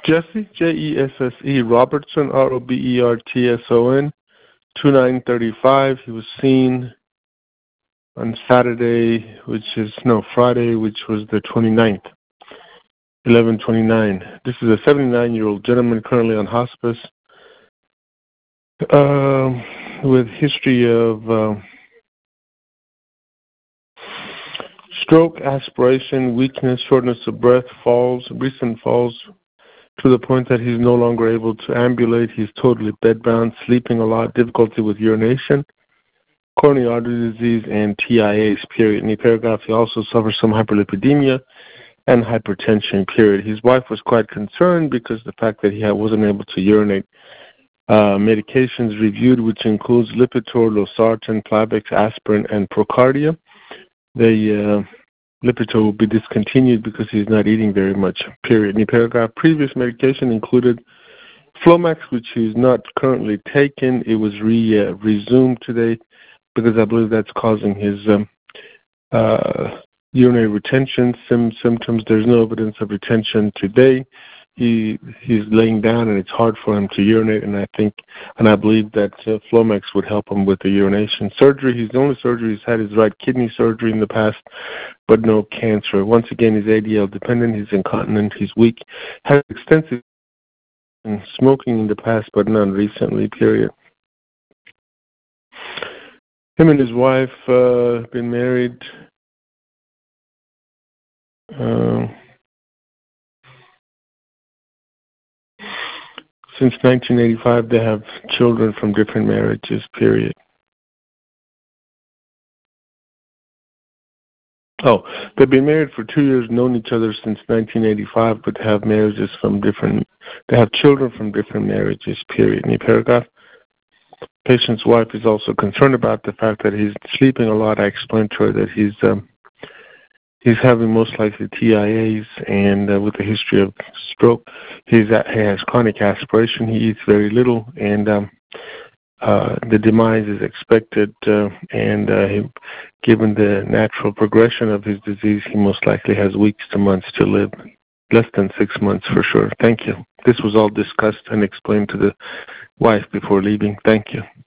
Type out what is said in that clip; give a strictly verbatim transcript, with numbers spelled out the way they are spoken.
Jesse, J E S S E, Robertson, R O B E R T S O N, two nine thirty-five. He was seen on Saturday, which is, no, Friday, which was the twenty-ninth, eleven twenty-nine. This is a seventy-nine-year-old gentleman currently on hospice um, with history of uh, stroke, aspiration, weakness, shortness of breath, falls, recent falls, to the point that he's no longer able to ambulate. He's totally bedbound, sleeping a lot, difficulty with urination, coronary artery disease, and T I As, period. In the paragraph, he also suffers some hyperlipidemia and hypertension, period. His wife was quite concerned because the fact that he wasn't able to urinate. Uh, medications reviewed, which includes Lipitor, Losartan, Plavix, aspirin, and Procardia. The uh, Lipitor will be discontinued because he's not eating very much, period. In the paragraph, previous medication included Flomax, which he's not currently taking. It was re, uh, resumed today because I believe that's causing his um, uh, urinary retention sim- symptoms. There's no evidence of retention today. He he's laying down and it's hard for him to urinate, and I think and I believe that uh, Flomax would help him with the urination. Surgery, he's the only surgery he's had is right kidney surgery in the past, but no cancer. Once again, he's A D L dependent, he's incontinent, he's weak, has extensive smoking in the past, but none recently, period. Him and his wife uh, been married uh, since nineteen eighty-five. They have children from different marriages, period. Oh, they've been married for two years, known each other since nineteen eighty-five, but have marriages from different, they have children from different marriages, period. In the paragraph, patient's wife is also concerned about the fact that he's sleeping a lot. I explained to her that he's um, he's having most likely T I As, and uh, with a history of stroke, he's at, he has chronic aspiration. He eats very little, and um, uh, the demise is expected. Uh, and uh, he, given the natural progression of his disease, he most likely has weeks to months to live, less than six months for sure. Thank you. This was all discussed and explained to the wife before leaving. Thank you.